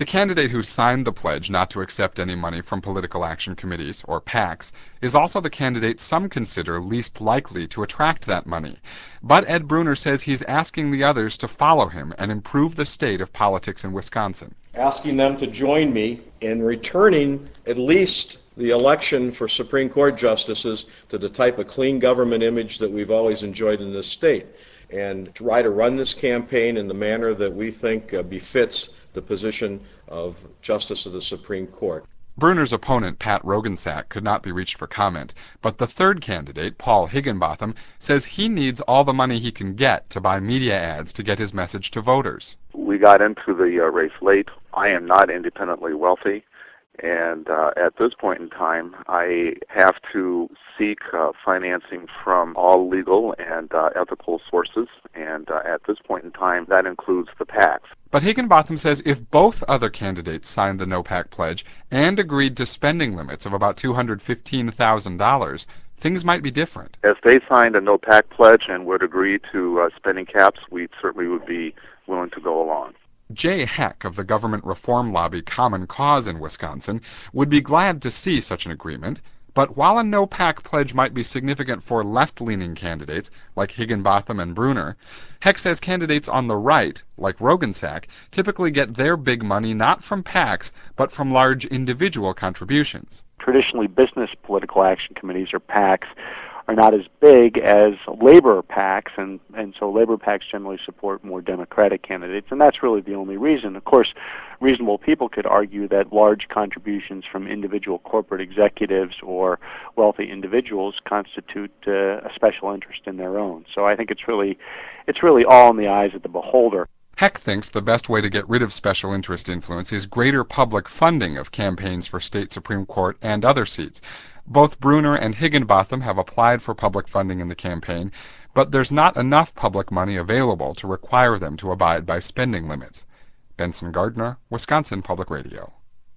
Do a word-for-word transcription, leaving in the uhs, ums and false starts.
candidate who signed the pledge not to accept any money from political action committees, or PACs, is also the candidate some consider least likely to attract that money. But Ed Brunner says he's asking the others to follow him and improve the state of politics in Wisconsin. Asking them to join me in returning at least the election for Supreme Court justices to the type of clean government image that we've always enjoyed in this state, and try to run this campaign in the manner that we think uh, befits the position of Justice of the Supreme Court. Brunner's opponent, Pat Roggensack, could not be reached for comment, but the third candidate, Paul Higginbotham, says he needs all the money he can get to buy media ads to get his message to voters. We got into the uh, race late. I am not independently wealthy, and uh, at this point in time, I have to seek uh, financing from all legal and uh, ethical sources, and uh, at this point in time, that includes the PACs. But Higginbotham says if both other candidates signed the No PAC pledge and agreed to spending limits of about two hundred fifteen thousand dollars, things might be different. If they signed a No PAC pledge and would agree to uh, spending caps, we certainly would be willing to go along. Jay Heck of the government reform lobby Common Cause in Wisconsin would be glad to see such an agreement. But while a no PAC pledge might be significant for left-leaning candidates like Higginbotham and Brunner, Heck says candidates on the right, like Roggensack, typically get their big money not from PACs, but from large individual contributions. Traditionally, business political action committees, or PACs, are not as big as labor PACs, and, and so labor PACs generally support more Democratic candidates, and that's really the only reason. Of course, reasonable people could argue that large contributions from individual corporate executives or wealthy individuals constitute uh, a special interest in their own. So I think it's really, it's really all in the eyes of the beholder. Heck thinks the best way to get rid of special interest influence is greater public funding of campaigns for state Supreme Court and other seats. Both Brunner and Higginbotham have applied for public funding in the campaign, but there's not enough public money available to require them to abide by spending limits. Benson Gardner, Wisconsin Public Radio.